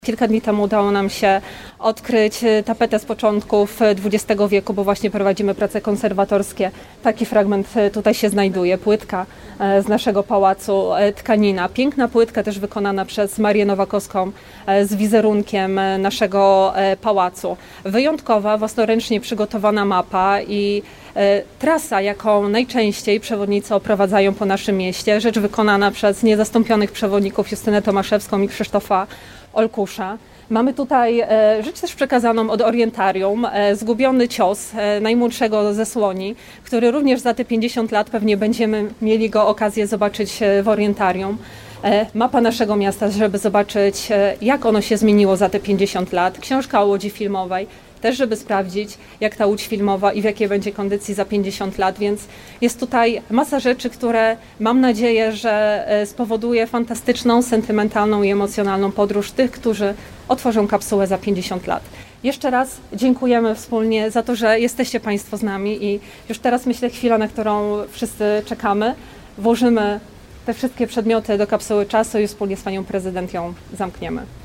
Kilka dni temu udało nam się odkryć tapetę z początków XX wieku, bo właśnie prowadzimy prace konserwatorskie. Taki fragment tutaj się znajduje, płytka z naszego pałacu, tkanina. Piękna płytka też wykonana przez Marię Nowakowską z wizerunkiem naszego pałacu. Wyjątkowa, własnoręcznie przygotowana mapa i trasa, jaką najczęściej przewodnicy oprowadzają po naszym mieście. Rzecz wykonana przez niezastąpionych przewodników Justynę Tomaszewską i Krzysztofa Olkusza. Mamy tutaj rzecz też przekazaną od Orientarium, zgubiony cios najmłodszego ze słoni, który również za te 50 lat pewnie będziemy mieli go okazję zobaczyć w Orientarium. Mapa naszego miasta, żeby zobaczyć, jak ono się zmieniło za te 50 lat. Książka o łodzi filmowej, też żeby sprawdzić, jak ta łódź filmowa i w jakiej będzie kondycji za 50 lat, więc jest tutaj masa rzeczy, które mam nadzieję, że spowoduje fantastyczną, sentymentalną i emocjonalną podróż tych, którzy otworzą kapsułę za 50 lat. Jeszcze raz dziękujemy wspólnie za to, że jesteście Państwo z nami i już teraz myślę chwila, na którą wszyscy czekamy. Włożymy te wszystkie przedmioty do kapsuły czasu i wspólnie z Panią Prezydent ją zamkniemy.